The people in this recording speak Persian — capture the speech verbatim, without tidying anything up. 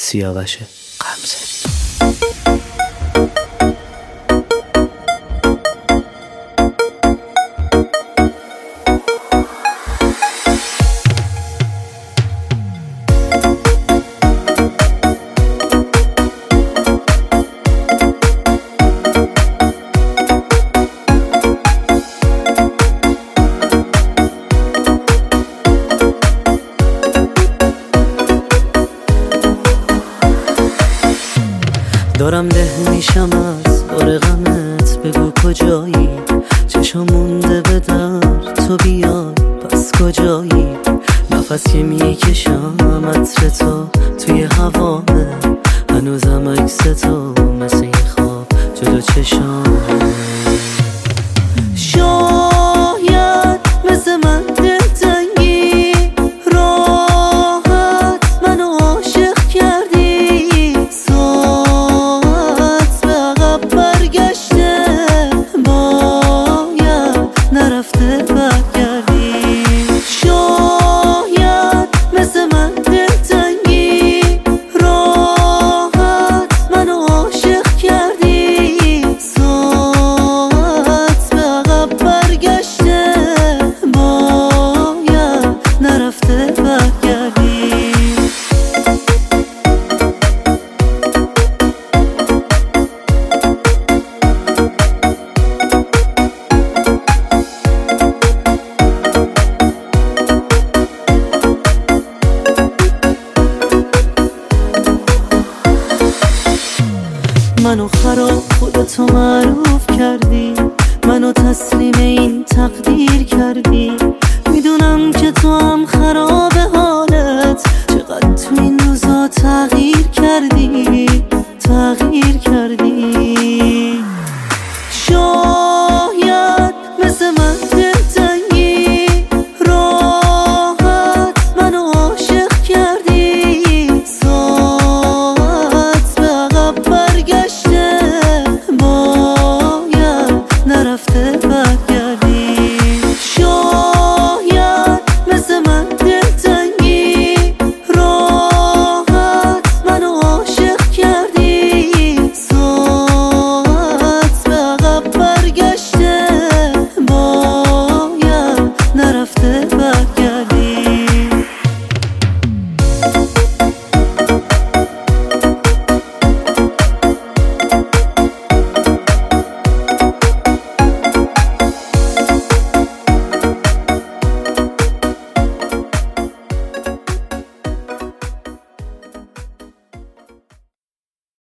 سیاوش غمزه. دارم ده میشم از بار غمت، بگو کجایی؟ چشم مونده به در تو بیای، پس کجایی؟ نفس که میکشم عطر تو توی هوامه، هنوزم عکس تو مثل یه خواب جلو چشامه. شاید مثل من دلتنگی، راحت منو عاشق کردی، ساعت به عقب برگشته، باید نرفته برگردی. شاید مثل من دلتنگی، راحت منو عاشق کردی، ساعت به عقب برگشته، باید نرفته برگردی. منو خراب خودتو معروف کردی، منو تسلیم این تقدیر کردی. میدونم که تو هم خراب حالت، چقدر تو این روزا تغییر کردی، تغییر کردی.